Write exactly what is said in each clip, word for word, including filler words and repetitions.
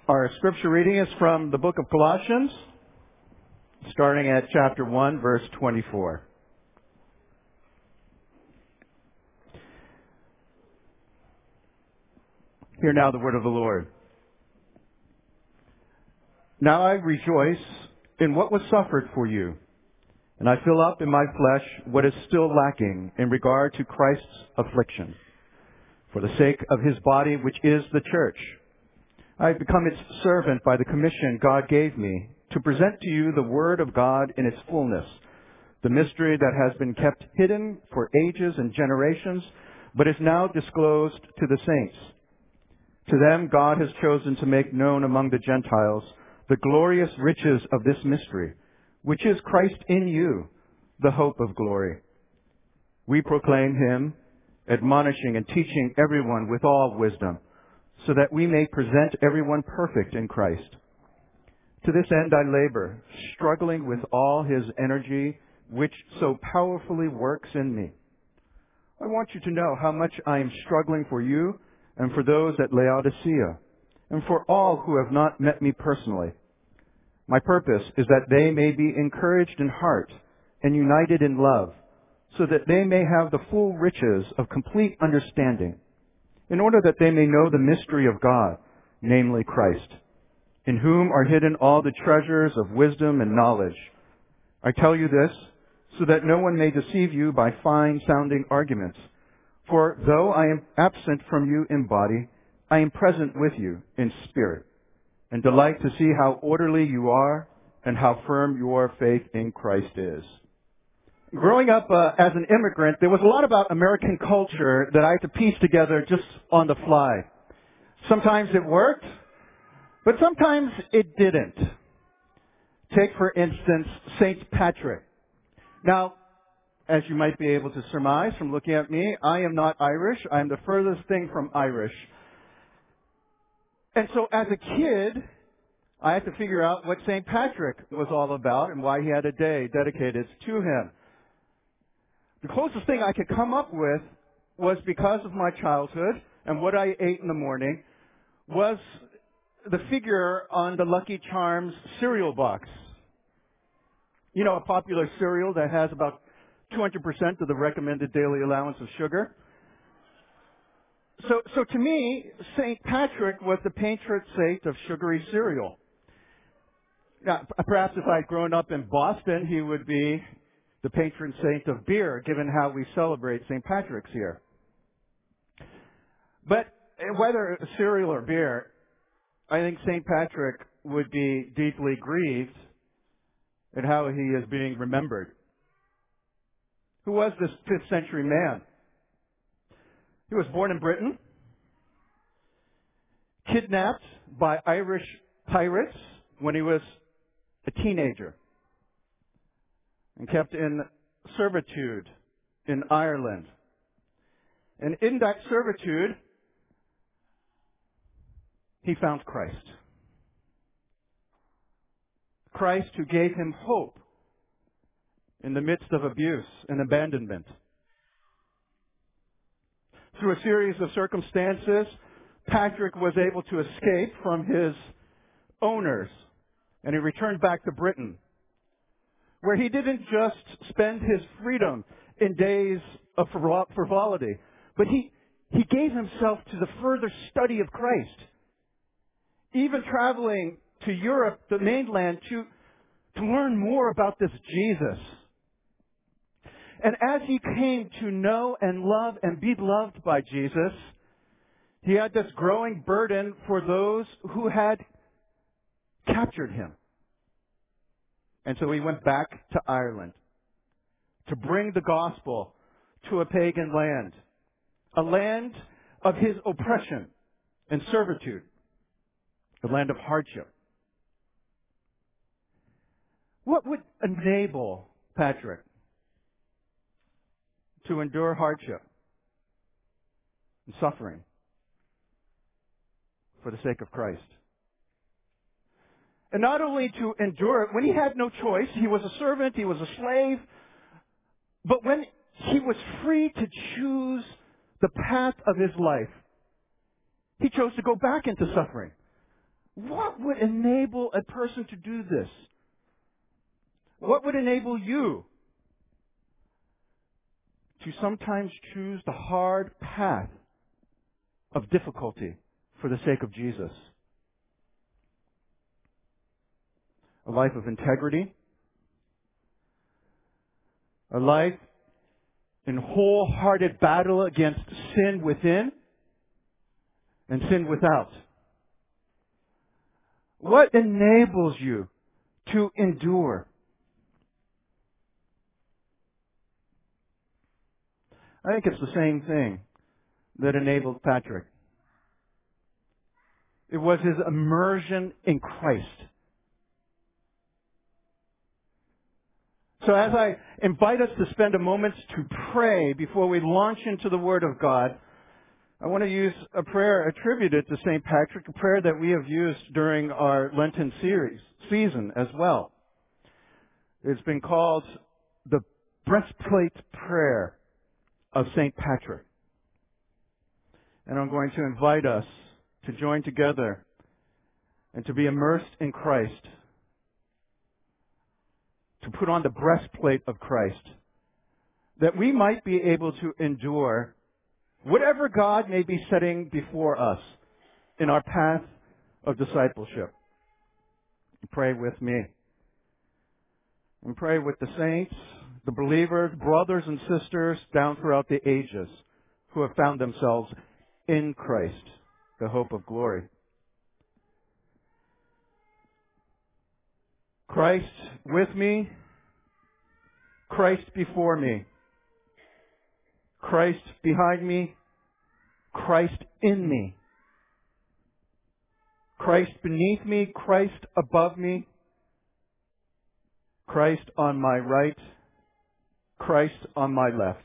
Our scripture reading is from the book of Colossians, starting at chapter one, verse twenty-four. Hear now the word of the Lord. Now I rejoice in what was suffered for you, and I fill up in my flesh what is still lacking in regard to Christ's affliction, for the sake of his body, which is the church. I have become its servant by the commission God gave me to present to you the word of God in its fullness, the mystery that has been kept hidden for ages and generations, but is now disclosed to the saints. To them God has chosen to make known among the Gentiles the glorious riches of this mystery, which is Christ in you, the hope of glory. We proclaim him, admonishing and teaching everyone with all wisdom, so that we may present everyone perfect in Christ. To this end I labor, struggling with all his energy, which so powerfully works in me. I want you to know how much I am struggling for you and for those at Laodicea, and for all who have not met me personally. My purpose is that they may be encouraged in heart and united in love, so that they may have the full riches of complete understanding, in order that they may know the mystery of God, namely Christ, in whom are hidden all the treasures of wisdom and knowledge. I tell you this, so that no one may deceive you by fine-sounding arguments. For though I am absent from you in body, I am present with you in spirit, and delight to see how orderly you are and how firm your faith in Christ is. Growing up uh, as an immigrant, there was a lot about American culture that I had to piece together just on the fly. Sometimes it worked, but sometimes it didn't. Take, for instance, Saint Patrick. Now, as you might be able to surmise from looking at me, I am not Irish. I am the furthest thing from Irish. And so as a kid, I had to figure out what Saint Patrick was all about and why he had a day dedicated to him. The closest thing I could come up with was, because of my childhood and what I ate in the morning, was the figure on the Lucky Charms cereal box. You know, a popular cereal that has about two hundred percent of the recommended daily allowance of sugar. So, so to me, Saint Patrick was the patron saint of sugary cereal. Now, perhaps if I had grown up in Boston, he would be the patron saint of beer, given how we celebrate Saint Patrick's here. But whether cereal or beer, I think Saint Patrick would be deeply grieved at how he is being remembered. Who was this fifth century man? He was born in Britain, kidnapped by Irish pirates when he was a teenager, and kept in servitude in Ireland. And in that servitude, he found Christ. Christ who gave him hope in the midst of abuse and abandonment. Through a series of circumstances, Patrick was able to escape from his owners, and he returned back to Britain, where he didn't just spend his freedom in days of frivolity, but he, he gave himself to the further study of Christ, even traveling to Europe, the mainland, to, to learn more about this Jesus. And as he came to know and love and be loved by Jesus, he had this growing burden for those who had captured him. And so he went back to Ireland to bring the gospel to a pagan land, a land of his oppression and servitude, a land of hardship. What would enable Patrick to endure hardship and suffering for the sake of Christ? And not only to endure it, when he had no choice, he was a servant, he was a slave, but when he was free to choose the path of his life, he chose to go back into suffering. What would enable a person to do this? What would enable you to sometimes choose the hard path of difficulty for the sake of Jesus? A life of integrity, a life in wholehearted battle against sin within and sin without. What enables you to endure? I think it's the same thing that enabled Patrick. It was his immersion in Christ. So as I invite us to spend a moment to pray before we launch into the Word of God, I want to use a prayer attributed to Saint Patrick, a prayer that we have used during our Lenten series, season as well. It's been called the Breastplate Prayer of Saint Patrick. And I'm going to invite us to join together and to be immersed in Christ, to put on the breastplate of Christ, that we might be able to endure whatever God may be setting before us in our path of discipleship. Pray with me. And pray with the saints, the believers, brothers and sisters down throughout the ages who have found themselves in Christ, the hope of glory. Christ with me, Christ before me, Christ behind me, Christ in me, Christ beneath me, Christ above me, Christ on my right, Christ on my left,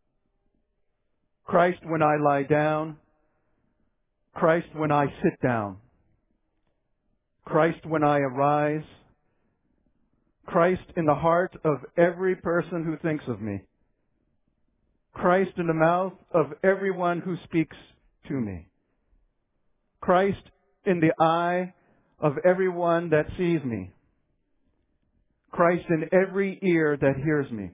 Christ when I lie down, Christ when I sit down, Christ when I arise, Christ in the heart of every person who thinks of me, Christ in the mouth of everyone who speaks to me, Christ in the eye of everyone that sees me, Christ in every ear that hears me.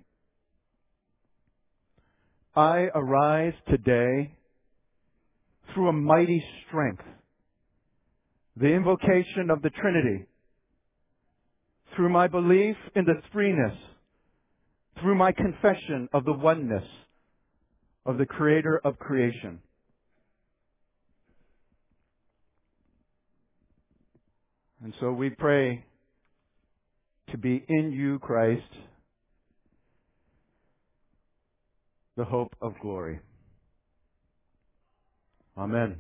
I arise today through a mighty strength, the invocation of the Trinity, through my belief in the threeness, through my confession of the oneness of the Creator of creation. And so we pray to be in you, Christ, the hope of glory. Amen.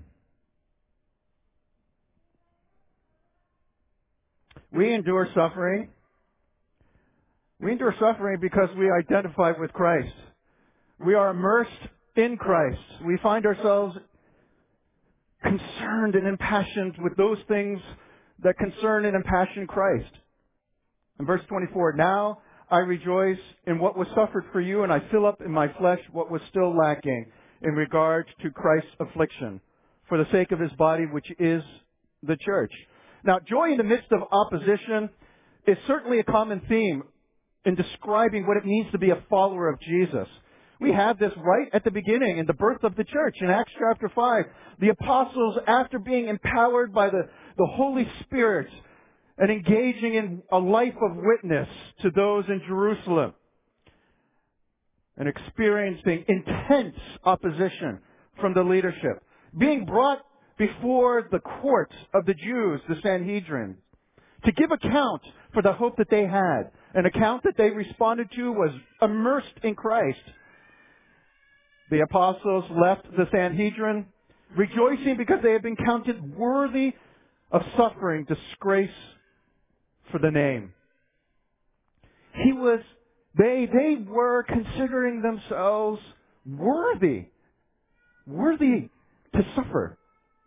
We endure suffering. We endure suffering because we identify with Christ. We are immersed in Christ. We find ourselves concerned and impassioned with those things that concern and impassion Christ. In verse twenty-four, now I rejoice in what was suffered for you, and I fill up in my flesh what was still lacking in regard to Christ's affliction, for the sake of his body, which is the church. Now, joy in the midst of opposition is certainly a common theme in describing what it means to be a follower of Jesus. We have this right at the beginning in the birth of the church. In Acts chapter five, the apostles, after being empowered by the, the Holy Spirit and engaging in a life of witness to those in Jerusalem and experiencing intense opposition from the leadership, being brought before the court of the Jews, the Sanhedrin, to give account for the hope that they had. An account that they responded to was immersed in Christ. The apostles left the Sanhedrin rejoicing because they had been counted worthy of suffering disgrace for the name. He was, they, they were considering themselves worthy, worthy to suffer.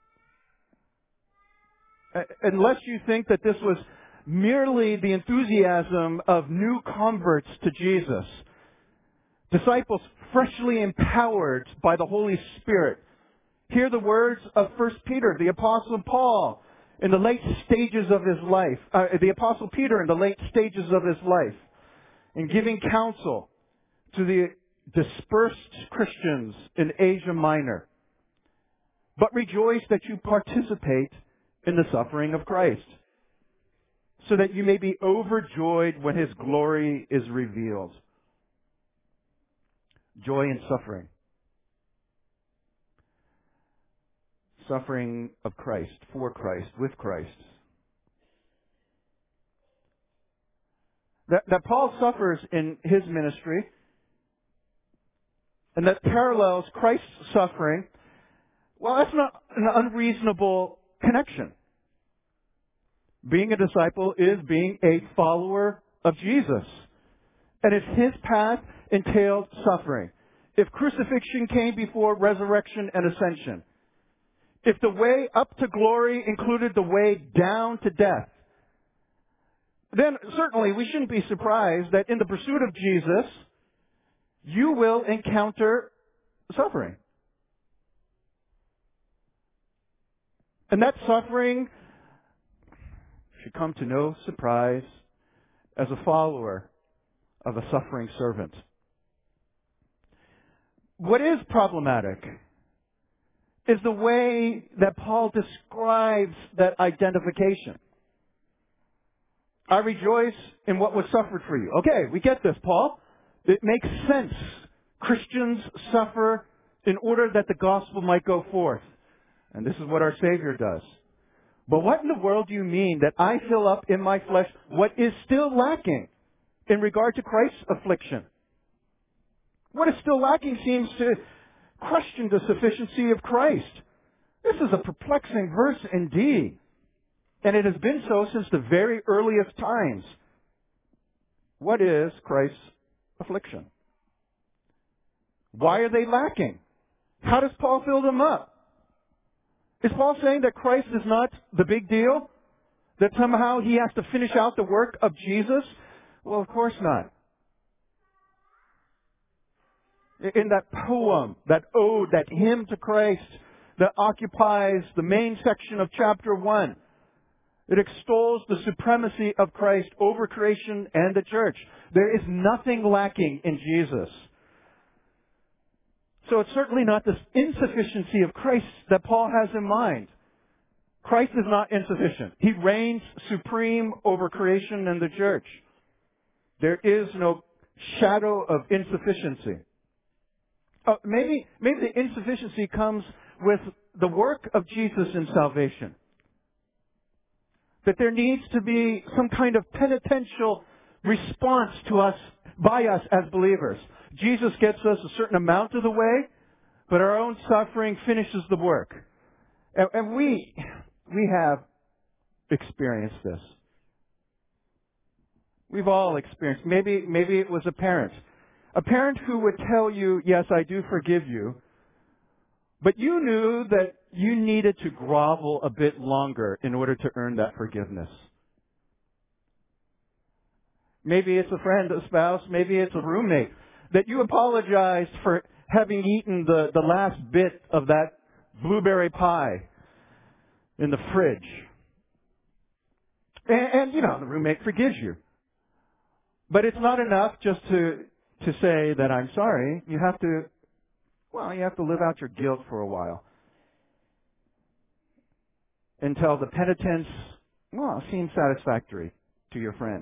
Unless you think that this was merely the enthusiasm of new converts to Jesus, disciples freshly empowered by the Holy Spirit. Hear the words of First Peter, the Apostle Paul, in the late stages of his life, uh, the Apostle Peter in the late stages of his life, in giving counsel to the dispersed Christians in Asia Minor. But rejoice that you participate in the suffering of Christ, so that you may be overjoyed when His glory is revealed. Joy in suffering. Suffering of Christ, for Christ, with Christ. That, that Paul suffers in his ministry, and that parallels Christ's suffering, well, that's not an unreasonable connection. Being a disciple is being a follower of Jesus. And if His path entailed suffering, if crucifixion came before resurrection and ascension, if the way up to glory included the way down to death, then certainly we shouldn't be surprised that in the pursuit of Jesus, you will encounter suffering. And that suffering should come to no surprise as a follower of a suffering servant. What is problematic is the way that Paul describes that identification. I rejoice in what was suffered for you. Okay, we get this, Paul. It makes sense. Christians suffer in order that the gospel might go forth. And this is what our Savior does. But what in the world do you mean that I fill up in my flesh what is still lacking in regard to Christ's affliction? What is still lacking seems to question the sufficiency of Christ. This is a perplexing verse indeed. And it has been so since the very earliest times. What is Christ's affliction? Why are they lacking? How does Paul fill them up? Is Paul saying that Christ is not the big deal? That somehow He has to finish out the work of Jesus? Well, of course not. In that poem, that ode, that hymn to Christ that occupies the main section of chapter one, it extols the supremacy of Christ over creation and the church. There is nothing lacking in Jesus. So it's certainly not this insufficiency of Christ that Paul has in mind. Christ is not insufficient. He reigns supreme over creation and the church. There is no shadow of insufficiency. Uh, maybe, maybe the insufficiency comes with the work of Jesus in salvation. That there needs to be some kind of penitential response to us, by us as believers. Jesus gets us a certain amount of the way, but our own suffering finishes the work. And, and we, we have experienced this. We've all experienced. Maybe, maybe it was a parent. A parent who would tell you, yes, I do forgive you, but you knew that you needed to grovel a bit longer in order to earn that forgiveness. Maybe it's a friend, a spouse, maybe it's a roommate, that you apologized for having eaten the, the last bit of that blueberry pie in the fridge. And, and, you know, the roommate forgives you. But it's not enough just to, to say that I'm sorry. You have to, well, you have to live out your guilt for a while. Until the penitence, well, seems satisfactory to your friend.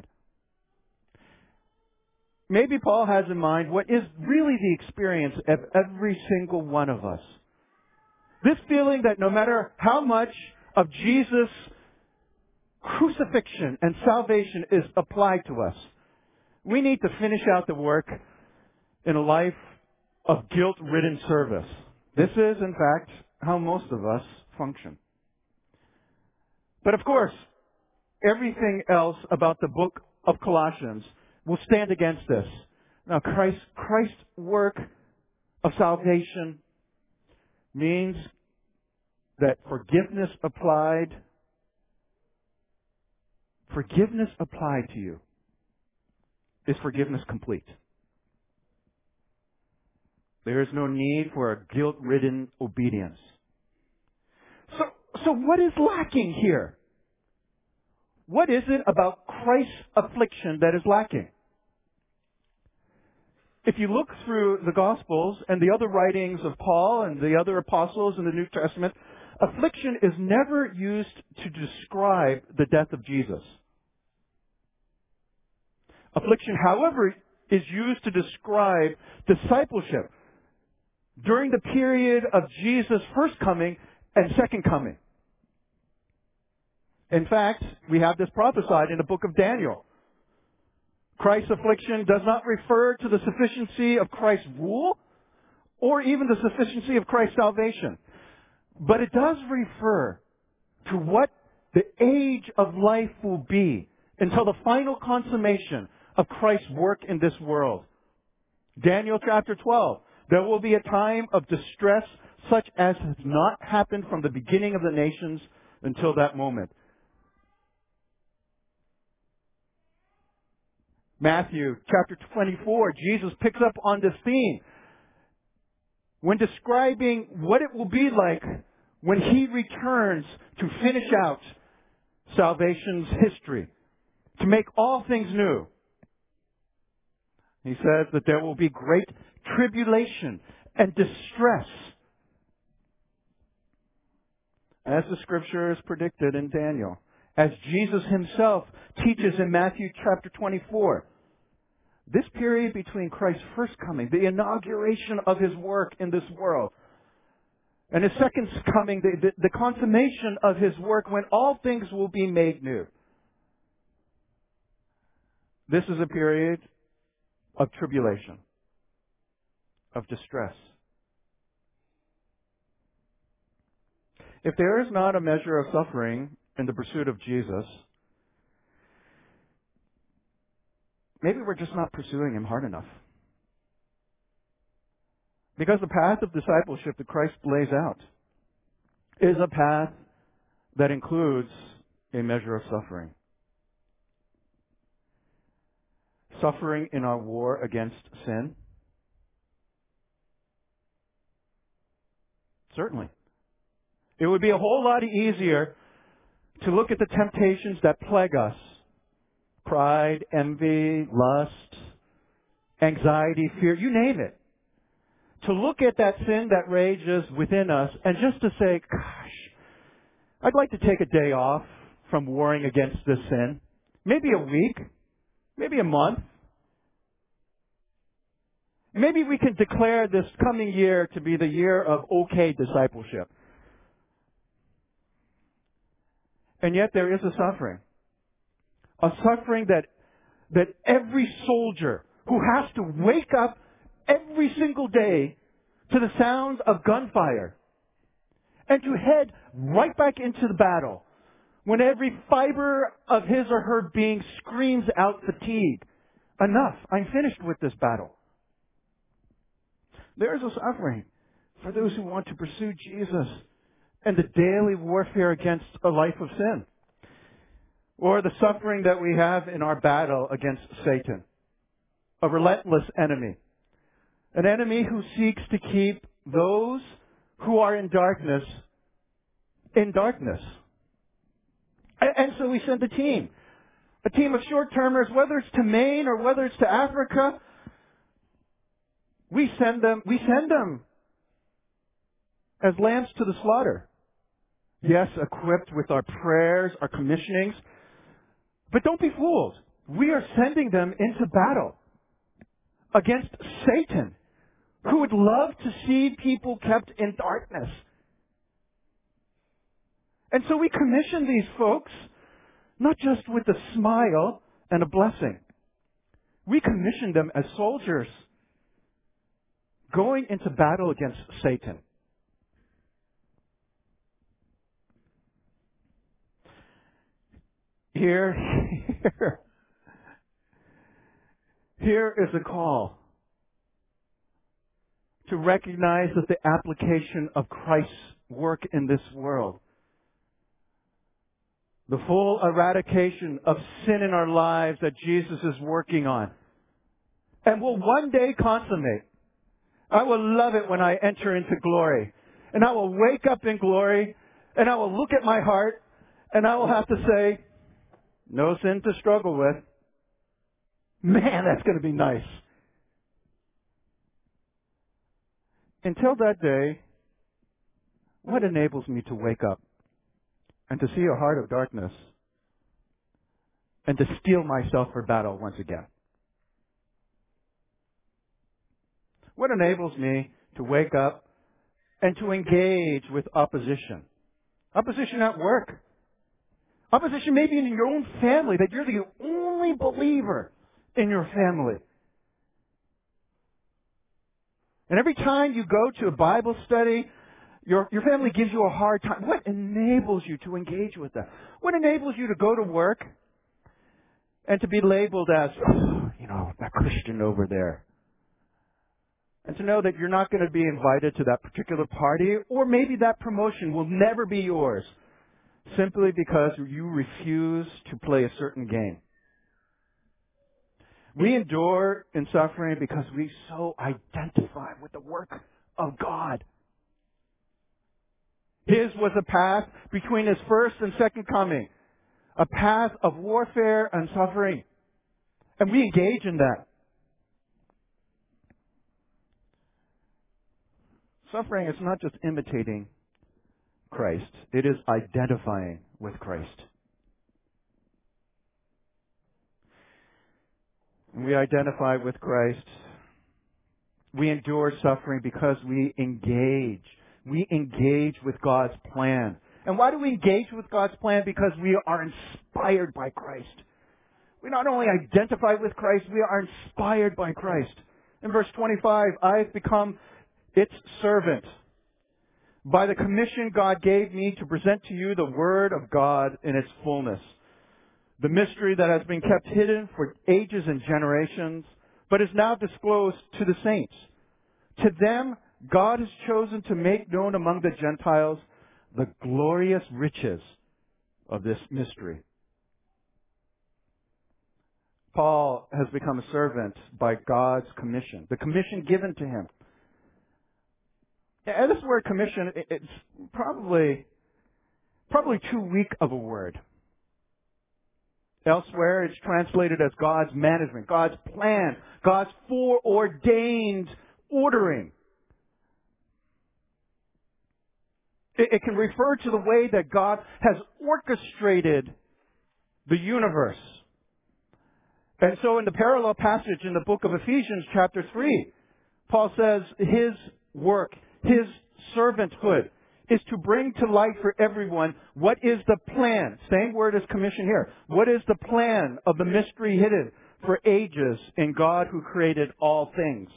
Maybe Paul has in mind what is really the experience of every single one of us. This feeling that no matter how much of Jesus' crucifixion and salvation is applied to us, we need to finish out the work in a life of guilt-ridden service. This is, in fact, how most of us function. But of course, everything else about the book of Colossians will stand against this. Now, Christ, Christ's work of salvation means that forgiveness applied, forgiveness applied to you is forgiveness complete. There is no need for a guilt-ridden obedience. So, so what is lacking here? What is it about Christ's affliction that is lacking? If you look through the Gospels and the other writings of Paul and the other apostles in the New Testament, affliction is never used to describe the death of Jesus. Affliction, however, is used to describe discipleship during the period of Jesus' first coming and second coming. In fact, we have this prophesied in the book of Daniel. Christ's affliction does not refer to the sufficiency of Christ's rule or even the sufficiency of Christ's salvation. But it does refer to what the age of life will be until the final consummation of Christ's work in this world. Daniel chapter twelve. There will be a time of distress such as has not happened from the beginning of the nations until that moment. Matthew chapter twenty-four, Jesus picks up on this theme when describing what it will be like when He returns to finish out salvation's history, to make all things new. He says that there will be great tribulation and distress, as the Scriptures predicted in Daniel. As Jesus Himself teaches in Matthew chapter twenty-four. This period between Christ's first coming, the inauguration of His work in this world, and His second coming, the, the, the consummation of His work when all things will be made new. This is a period of tribulation, of distress. If there is not a measure of suffering in the pursuit of Jesus, maybe we're just not pursuing Him hard enough. Because the path of discipleship that Christ lays out is a path that includes a measure of suffering. Suffering in our war against sin? Certainly. It would be a whole lot easier to look at the temptations that plague us. Pride, envy, lust, anxiety, fear, you name it. To look at that sin that rages within us and just to say, gosh, I'd like to take a day off from warring against this sin. Maybe a week. Maybe a month. Maybe we can declare this coming year to be the year of okay discipleship. And yet there is a suffering. A suffering that, that every soldier who has to wake up every single day to the sounds of gunfire and to head right back into the battle when every fiber of his or her being screams out fatigue. Enough. I'm finished with this battle. There is a suffering for those who want to pursue Jesus and the daily warfare against a life of sin. Or the suffering that we have in our battle against Satan. A relentless enemy. An enemy who seeks to keep those who are in darkness in darkness. And so we send a team. A team of short-termers, whether it's to Maine or whether it's to Africa. We send them, we send them as lambs to the slaughter. Yes, equipped with our prayers, our commissionings. But don't be fooled. We are sending them into battle against Satan, who would love to see people kept in darkness. And so we commission these folks not just with a smile and a blessing. We commission them as soldiers going into battle against Satan. Here, here, here is a call to recognize that the application of Christ's work in this world, the full eradication of sin in our lives that Jesus is working on, and will one day consummate. I will love it when I enter into glory, and I will wake up in glory, and I will look at my heart, and I will have to say, No sin to struggle with. Man, that's going to be nice. Until that day, what enables me to wake up and to see a heart of darkness and to steel myself for battle once again? What enables me to wake up and to engage with opposition? Opposition at work. Opposition maybe in your own family, that you're the only believer in your family. And every time you go to a Bible study, your, your family gives you a hard time. What enables you to engage with that? What enables you to go to work and to be labeled as, oh, you know, that Christian over there? And to know that you're not going to be invited to that particular party, or maybe that promotion will never be yours, simply because you refuse to play a certain game. We endure in suffering because we so identify with the work of God. His was a path between His first and second coming, a path of warfare and suffering. And we engage in that. Suffering is not just imitating Christ, it is identifying with Christ. When we identify with Christ, we endure suffering because we engage. We engage with God's plan. And why do we engage with God's plan? Because we are inspired by Christ. We not only identify with Christ, we are inspired by Christ. In verse twenty-five, I've become its servant by the commission God gave me to present to you the Word of God in its fullness. The mystery that has been kept hidden for ages and generations, but is now disclosed to the saints. To them, God has chosen to make known among the Gentiles the glorious riches of this mystery. Paul has become a servant by God's commission, the commission given to him. And this word commission, it's probably, probably too weak of a word. Elsewhere, it's translated as God's management, God's plan, God's foreordained ordering. It, it can refer to the way that God has orchestrated the universe. And so in the parallel passage in the book of Ephesians chapter three, Paul says His work, His servanthood, is to bring to light for everyone what is the plan. Same word as commission here. What is the plan of the mystery hidden for ages in God who created all things?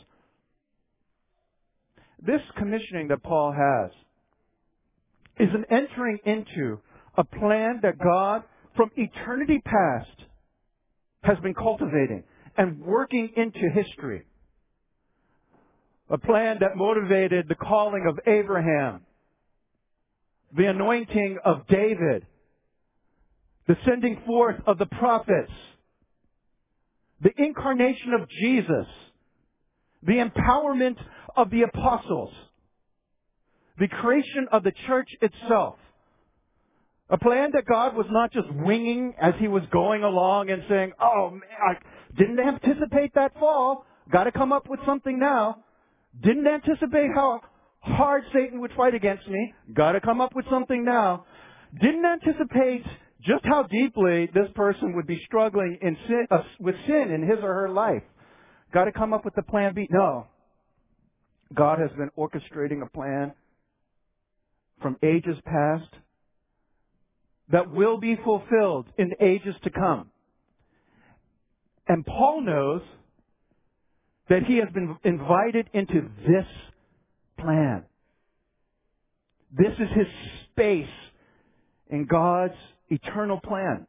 This commissioning that Paul has is an entering into a plan that God from eternity past has been cultivating and working into history. A plan that motivated the calling of Abraham, the anointing of David, the sending forth of the prophets, the incarnation of Jesus, the empowerment of the apostles, the creation of the church itself. A plan that God was not just winging as He was going along and saying, oh, man, I didn't anticipate that fall. Got to come up with something now. Didn't anticipate how hard Satan would fight against me. Got to come up with something now. Didn't anticipate just how deeply this person would be struggling in sin, uh, with sin in his or her life. Got to come up with the plan B. No. God has been orchestrating a plan from ages past that will be fulfilled in ages to come. And Paul knows that he has been invited into this plan. This is his space in God's eternal plan.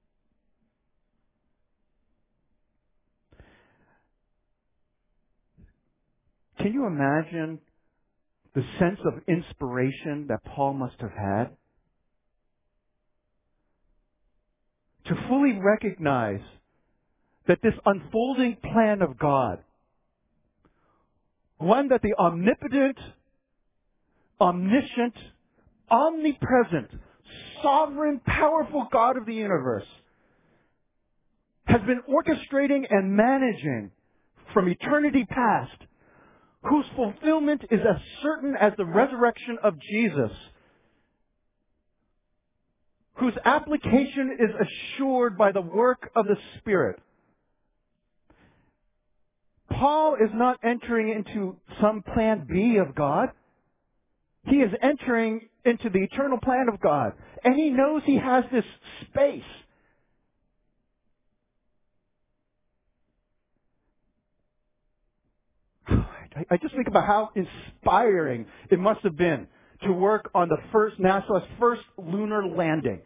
Can you imagine the sense of inspiration that Paul must have had? To fully recognize that this unfolding plan of God, one that the omnipotent, omniscient, omnipresent, sovereign, powerful God of the universe has been orchestrating and managing from eternity past, whose fulfillment is as certain as the resurrection of Jesus, whose application is assured by the work of the Spirit. Paul is not entering into some plan B of God. He is entering into the eternal plan of God. And he knows he has this space. I just think about how inspiring it must have been to work on the first, NASA's first lunar landing.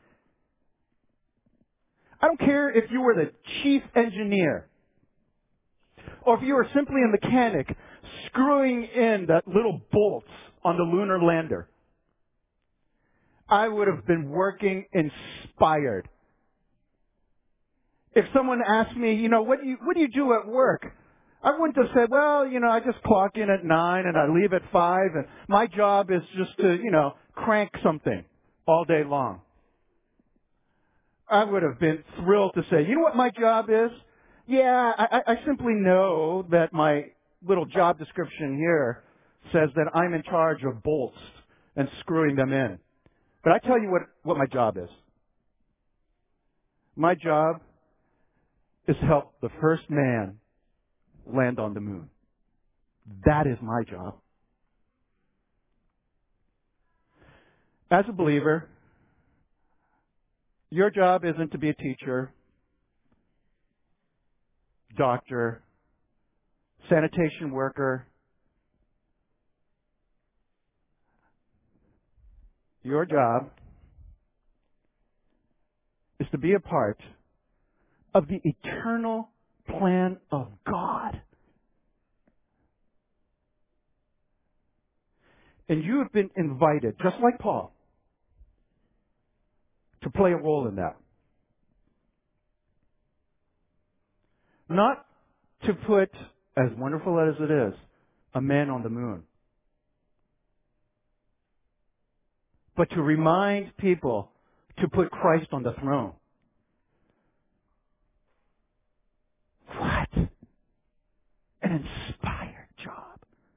I don't care if you were the chief engineer, or if you were simply a mechanic screwing in that little bolts on the lunar lander. I would have been working inspired. If someone asked me, you know, what do you, what do you do at work? I wouldn't have said, well, you know, I just clock in at nine and I leave at five and my job is just to, you know, crank something all day long. I would have been thrilled to say, you know what my job is? Yeah, I, I simply know that my little job description here says that I'm in charge of bolts and screwing them in. But I tell you what, what my job is. My job is to help the first man land on the moon. That is my job. As a believer, your job isn't to be a teacher, doctor, sanitation worker. Your job is to be a part of the eternal plan of God. And you have been invited, just like Paul, to play a role in that. Not to put, as wonderful as it is, a man on the moon, but to remind people to put Christ on the throne. What an inspired job.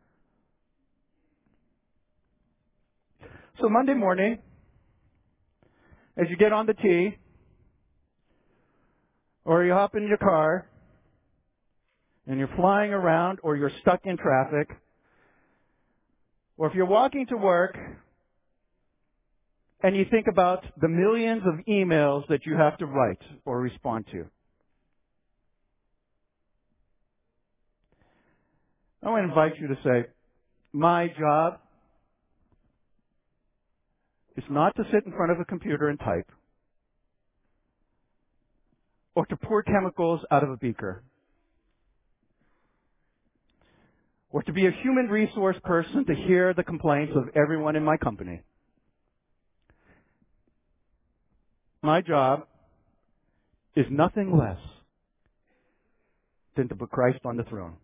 So Monday morning, as you get on the T, or you hop in your car, and you're flying around, or you're stuck in traffic, or if you're walking to work, and you think about the millions of emails that you have to write or respond to. I want to invite you to say, my job is not to sit in front of a computer and type, or to pour chemicals out of a beaker, or to be a human resource person to hear the complaints of everyone in my company. My job is nothing less than to put Christ on the throne.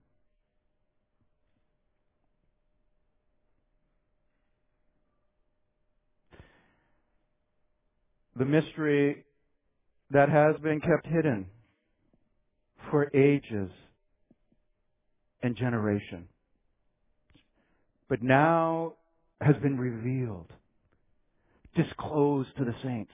The mystery that has been kept hidden for ages and generation, but now has been revealed, disclosed to the saints.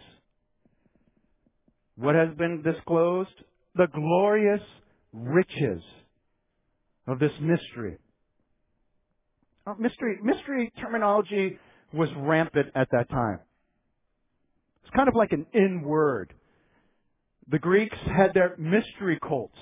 What has been disclosed? The glorious riches of this mystery. Oh, mystery, mystery terminology was rampant at that time. It's kind of like an in word. The Greeks had their mystery cults.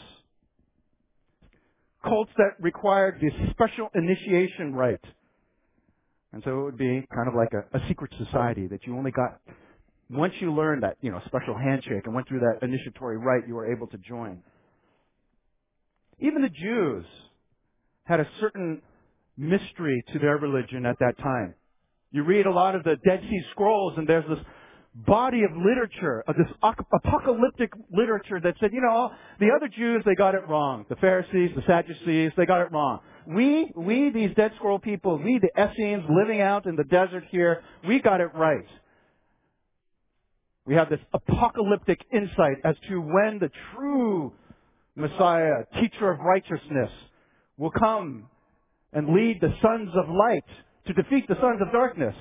Cults that required this special initiation rite. And so it would be kind of like a, a secret society that you only got once you learned that, you know, special handshake and went through that initiatory rite, you were able to join. Even the Jews had a certain mystery to their religion at that time. You read a lot of the Dead Sea Scrolls, and there's this body of literature, of this apocalyptic literature that said, you know, the other Jews, they got it wrong. The Pharisees, the Sadducees, they got it wrong. We, we, these Dead Scroll people, we, the Essenes living out in the desert here, we got it right. We have this apocalyptic insight as to when the true Messiah, teacher of righteousness, will come and lead the sons of light to defeat the sons of darkness.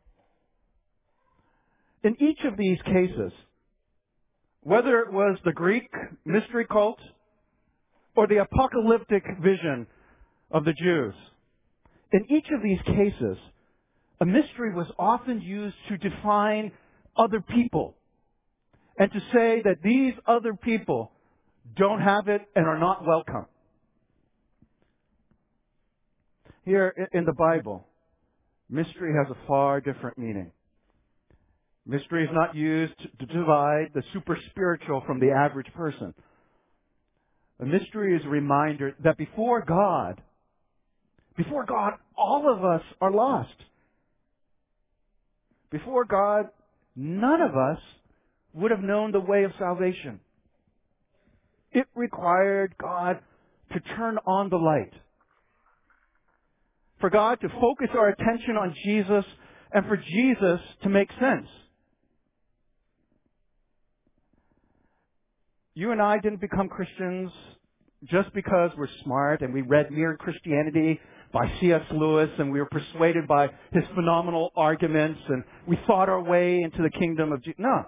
In each of these cases, whether it was the Greek mystery cult or the apocalyptic vision of the Jews, in each of these cases, a mystery was often used to define other people and to say that these other people don't have it and are not welcome. Here in the Bible, mystery has a far different meaning. Mystery is not used to divide the super spiritual from the average person. A mystery is a reminder that before God, before God, all of us are lost. Before God, none of us would have known the way of salvation. It required God to turn on the light. For God to focus our attention on Jesus and for Jesus to make sense. You and I didn't become Christians just because we're smart and we read Mere Christianity by C S Lewis and we were persuaded by his phenomenal arguments and we thought our way into the kingdom of Jesus. No.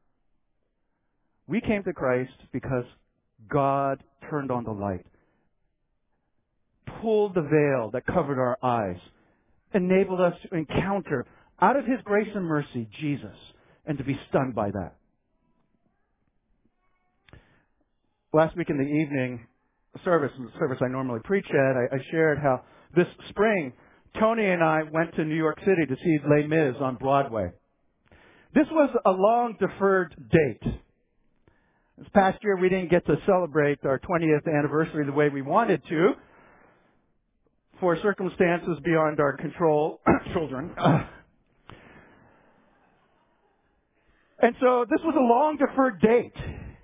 We came to Christ because God turned on the light, pulled the veil that covered our eyes, enabled us to encounter, out of His grace and mercy, Jesus, and to be stunned by that. Last week in the evening service, the service I normally preach at, I, I shared how this spring, Tony and I went to New York City to see Les Mis on Broadway. This was a long deferred date. This past year we didn't get to celebrate our twentieth anniversary the way we wanted to, for circumstances beyond our control, children. And so this was a long deferred date.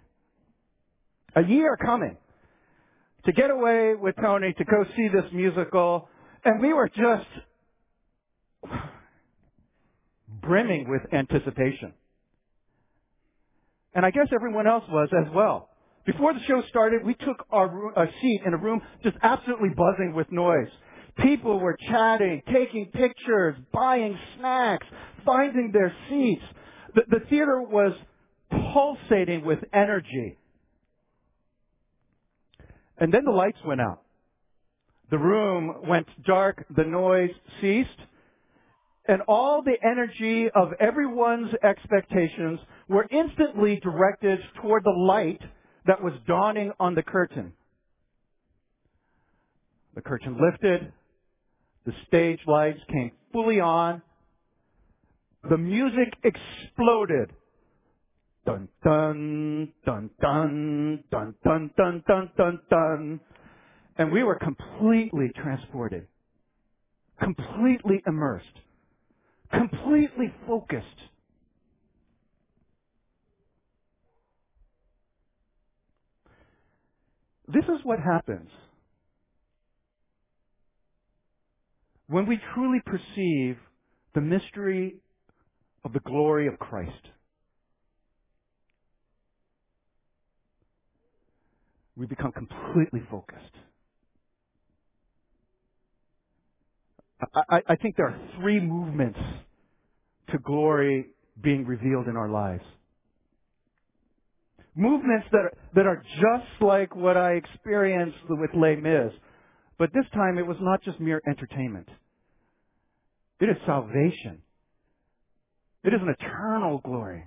A year coming to get away with Tony to go see this musical, and we were just brimming with anticipation. And I guess everyone else was as well. Before the show started, we took our, room, our seat in a room just absolutely buzzing with noise. People were chatting, taking pictures, buying snacks, finding their seats. The, the theater was pulsating with energy. And then the lights went out. The room went dark, the noise ceased, and all the energy of everyone's expectations were instantly directed toward the light that was dawning on the curtain. The curtain lifted, the stage lights came fully on, the music exploded. Dun, dun, dun, dun, dun, dun, dun, dun, dun, dun. And we were completely transported, completely immersed, completely focused. This is what happens when we truly perceive the mystery of the glory of Christ. We become completely focused. I, I, I think there are three movements to glory being revealed in our lives. Movements that are, that are just like what I experienced with Les Mis. But this time it was not just mere entertainment. It is salvation. It is an eternal glory.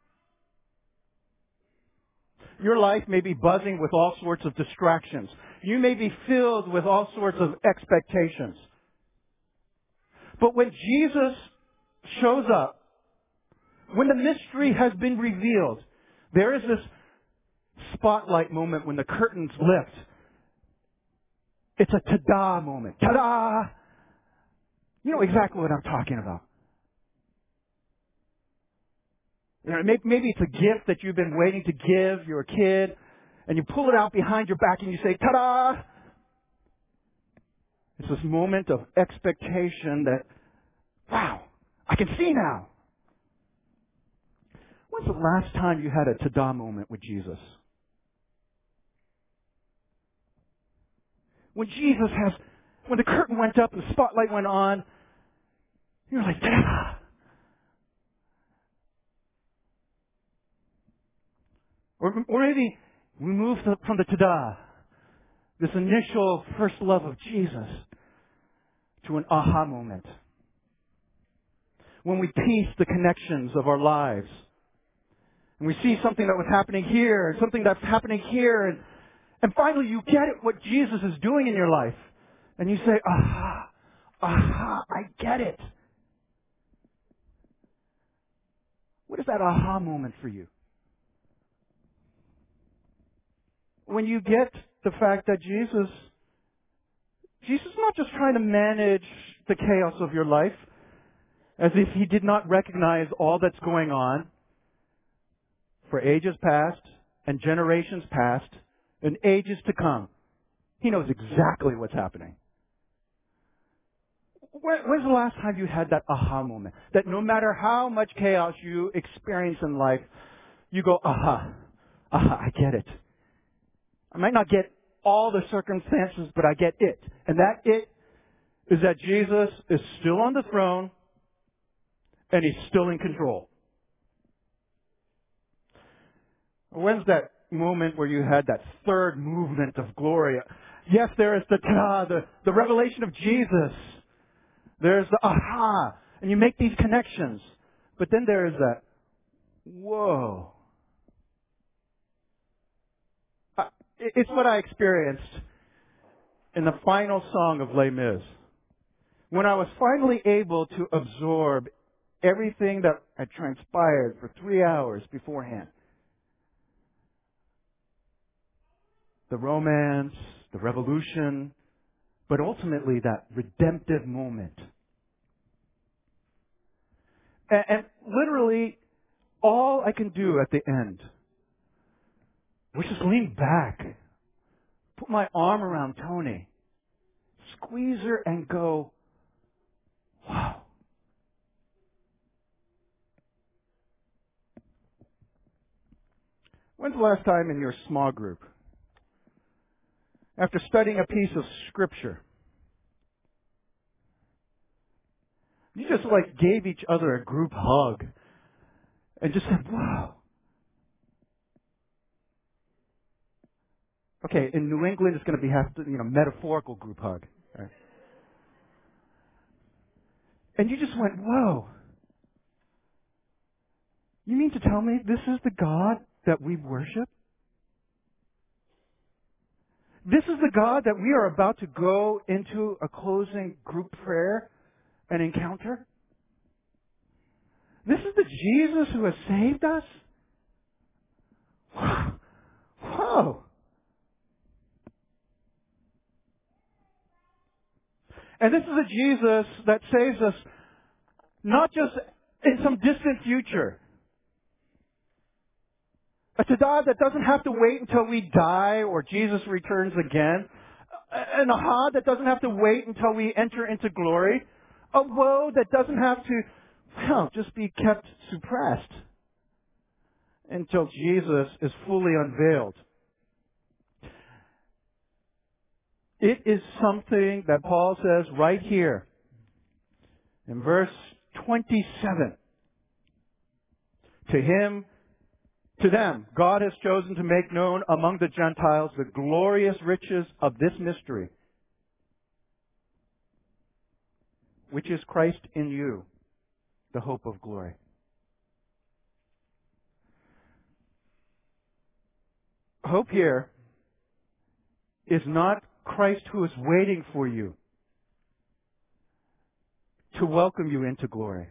Your life may be buzzing with all sorts of distractions. You may be filled with all sorts of expectations. But when Jesus shows up, when the mystery has been revealed, there is this spotlight moment when the curtains lift. It's a ta-da moment. Ta-da! You know exactly what I'm talking about. You know, maybe it's a gift that you've been waiting to give your kid, and you pull it out behind your back and you say, ta-da! It's this moment of expectation that, wow, I can see now. When's the last time you had a tada moment with Jesus? When Jesus has, when the curtain went up, the spotlight went on, you're like, tada! Or, or maybe we move to, from the tada, this initial first love of Jesus, to an aha moment. When we piece the connections of our lives. And we see something that was happening here, and something that's happening here, and, and finally you get it, what Jesus is doing in your life. And you say, aha, aha, I get it. What is that aha moment for you? When you get the fact that Jesus, Jesus is not just trying to manage the chaos of your life, as if He did not recognize all that's going on for ages past and generations past and ages to come. He knows exactly what's happening. When, when's the last time you had that aha moment? That no matter how much chaos you experience in life, you go, aha, aha, I get it. I might not get all the circumstances, but I get it. And that it is that Jesus is still on the throne and He's still in control. When's that moment where you had that third movement of glory? Yes, there is the ta, the, the revelation of Jesus. There's the aha, and you make these connections. But then there is that, whoa. Uh, it's what I experienced in the final song of Les Mis. When I was finally able to absorb everything that had transpired for three hours beforehand. The romance, the revolution, but ultimately that redemptive moment. And, and literally, all I can do at the end was just lean back, put my arm around Tony, squeeze her and go, wow. When's the last time in your small group, after studying a piece of scripture, you just like gave each other a group hug and just said, wow. Okay, in New England it's going to be have to, you know, metaphorical group hug. Right? And you just went, whoa. You mean to tell me this is the God that we worship? This is the God that we are about to go into a closing group prayer and encounter? This is the Jesus who has saved us? Whoa. And this is a Jesus that saves us not just in some distant future. A tada that doesn't have to wait until we die or Jesus returns again. An aha that doesn't have to wait until we enter into glory. A woe that doesn't have to, well, just be kept suppressed until Jesus is fully unveiled. It is something that Paul says right here in verse twenty-seven. To him, to them, God has chosen to make known among the Gentiles the glorious riches of this mystery, which is Christ in you, the hope of glory. Hope here is not Christ who is waiting for you to welcome you into glory.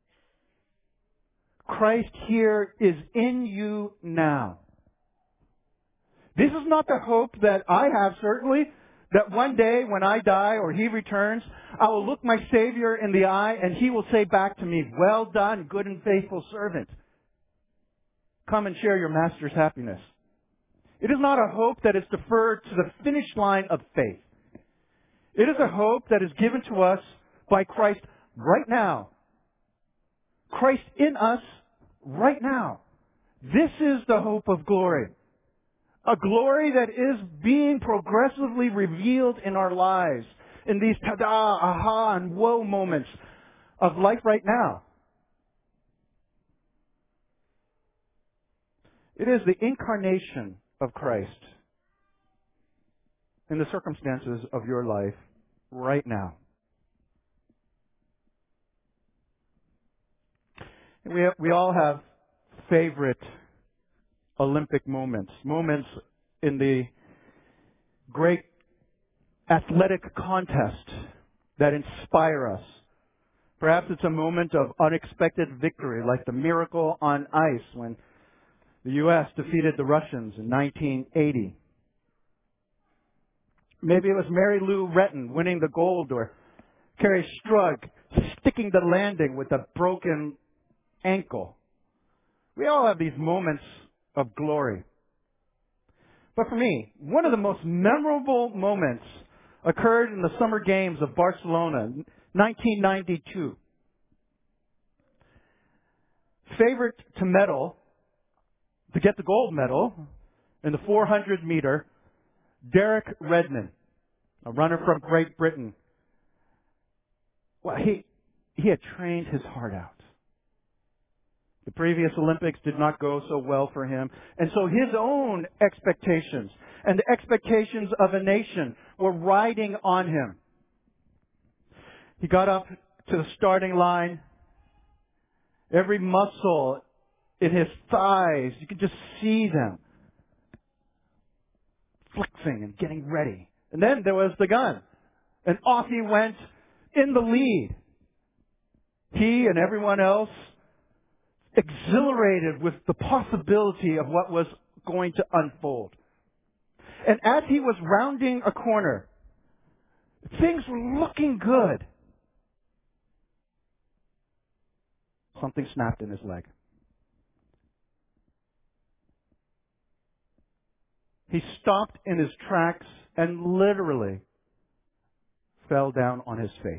Christ here is in you now. This is not the hope that I have, certainly, that one day when I die or He returns, I will look my Savior in the eye and He will say back to me, well done, good and faithful servant. Come and share your Master's happiness. It is not a hope that is deferred to the finish line of faith. It is a hope that is given to us by Christ right now. Christ in us right now. This is the hope of glory. A glory that is being progressively revealed in our lives, in these tada, aha, and whoa moments of life right now. It is the incarnation of Christ in the circumstances of your life right now. We have, we all have favorite Olympic moments, moments in the great athletic contest that inspire us. Perhaps it's a moment of unexpected victory, like the miracle on ice when the U S defeated the Russians in nineteen eighty. Maybe it was Mary Lou Retton winning the gold, or Kerry Strug sticking the landing with a broken ankle. We all have these moments of glory. But for me, one of the most memorable moments occurred in the Summer Games of Barcelona, nineteen ninety-two. Favorite to medal, to get the gold medal in the four hundred meter, Derek Redmond, a runner from Great Britain. Well, he, he had trained his heart out. The previous Olympics did not go so well for him. And so his own expectations and the expectations of a nation were riding on him. He got up to the starting line. Every muscle in his thighs, you could just see them flexing and getting ready. And then there was the gun. And off he went in the lead. He and everyone else exhilarated with the possibility of what was going to unfold. And as he was rounding a corner, things were looking good. Something snapped in his leg. He stopped in his tracks and literally fell down on his face.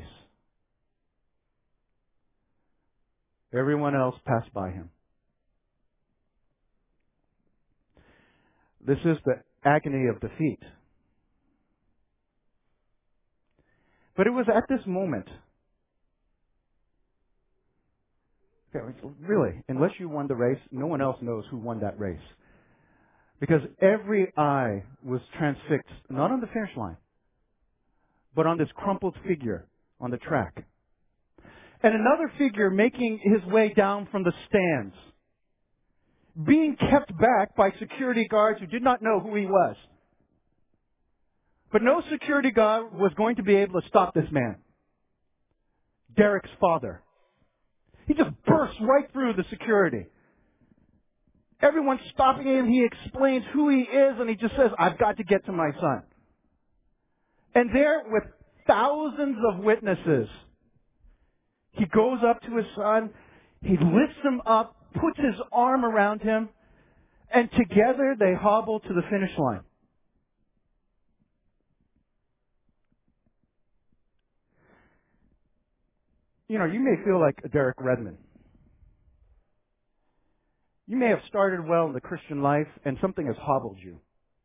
Everyone else passed by him. This is the agony of defeat. But it was at this moment, okay, really, unless you won the race, no one else knows who won that race. Because every eye was transfixed, not on the finish line, but on this crumpled figure on the track. And another figure making his way down from the stands, being kept back by security guards who did not know who he was. But no security guard was going to be able to stop this man. Derek's father. He just burst right through the security. Everyone's stopping him. He explains who he is, and he just says, I've got to get to my son. And there, with thousands of witnesses, he goes up to his son, he lifts him up, puts his arm around him, and together they hobble to the finish line. You know, you may feel like Derek Redmond. You may have started well in the Christian life, and something has hobbled you.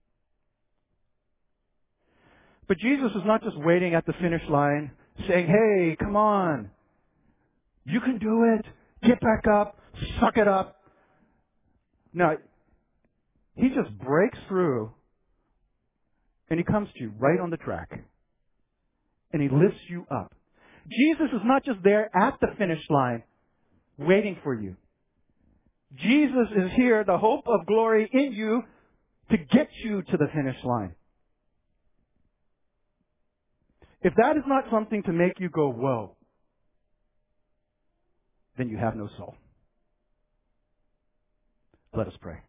But Jesus is not just waiting at the finish line, saying, hey, come on. You can do it. Get back up. Suck it up. No, he just breaks through and he comes to you right on the track. And he lifts you up. Jesus is not just there at the finish line waiting for you. Jesus is here, the hope of glory in you, to get you to the finish line. If that is not something to make you go, whoa, then you have no soul. Let us pray.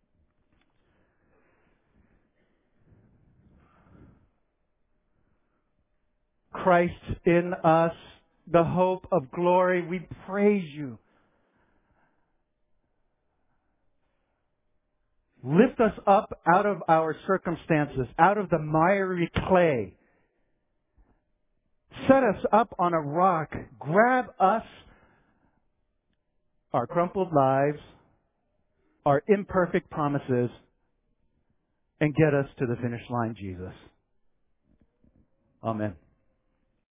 Christ in us, the hope of glory, we praise you. Lift us up out of our circumstances, out of the miry clay. Set us up on a rock. Grab us, our crumpled lives, our imperfect promises and get us to the finish line, Jesus. Amen.